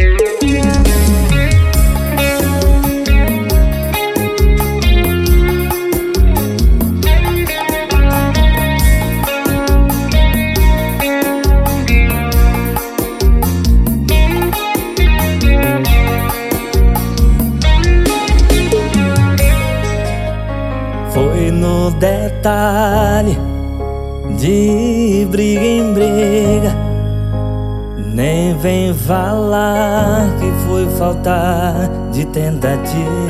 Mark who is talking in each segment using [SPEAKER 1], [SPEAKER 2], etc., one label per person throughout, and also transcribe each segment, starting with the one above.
[SPEAKER 1] Foi no detalhe, de briga em briga. Nem vem falar que foi falta de tentativa.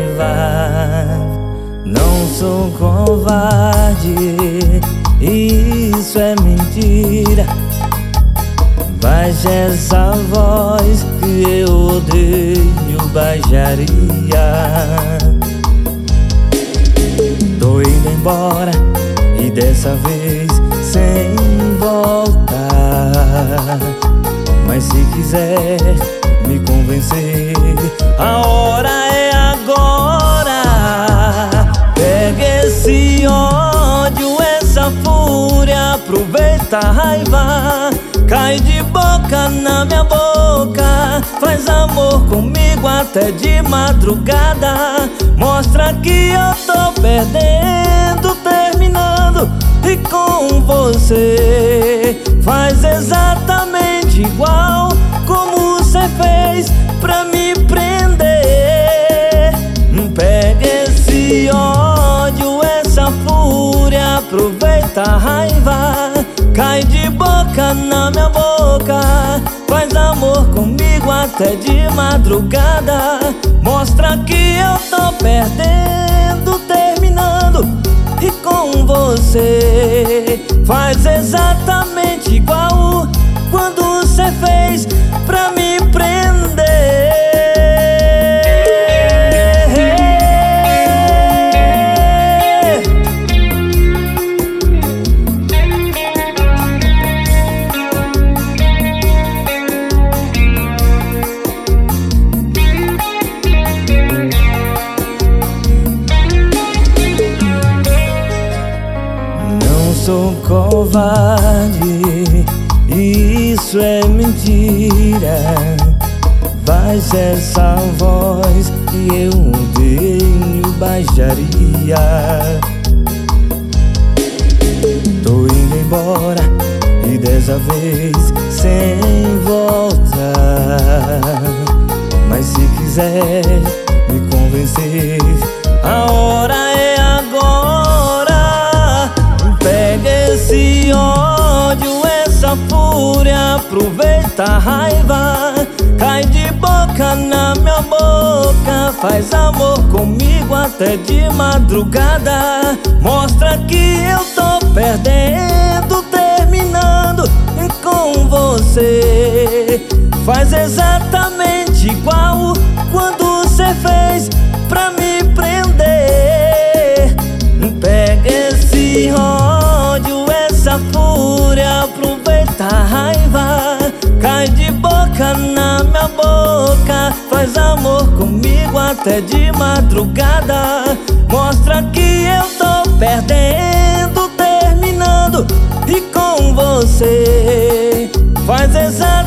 [SPEAKER 1] Não sou covarde, isso é mentira. Baixa essa voz que eu odeio baixaria. Tô indo embora e dessa vez sem volta. Mas se quiser me convencer, a hora é agora. Pega esse ódio, essa fúria, aproveita a raiva. Cai de boca na minha boca, faz amor comigo até de madrugada. Mostra que eu tô perdendo, terminando, e com você faz exatamente igual como cê fez pra me prender. Pega esse ódio, essa fúria, aproveita a raiva. Cai de boca na minha boca, faz amor comigo até de madrugada. Mostra que eu tô perdendo, terminando, e com você faz exatamente igual quando cê fez pra me prender. Sou covarde, isso é mentira. Baixa essa voz que eu odeio baixaria. Tô indo embora e dessa vez sem volta. Mas se quiser me convencer, a hora é agora. Pega esse ódio, essa fúria, aproveita a raiva. Cai de boca na minha boca, faz amor comigo até de madrugada. Mostra que eu tô perdendo, terminando, e com você faz exatamente igual quando cê fez pra me prender. Pega esse ódio, essa fúria, aproveita a raiva. Cai de boca na minha boca, faz amor comigo até de madrugada. Mostra que eu tô perdendo, terminando, e com você faz exatamente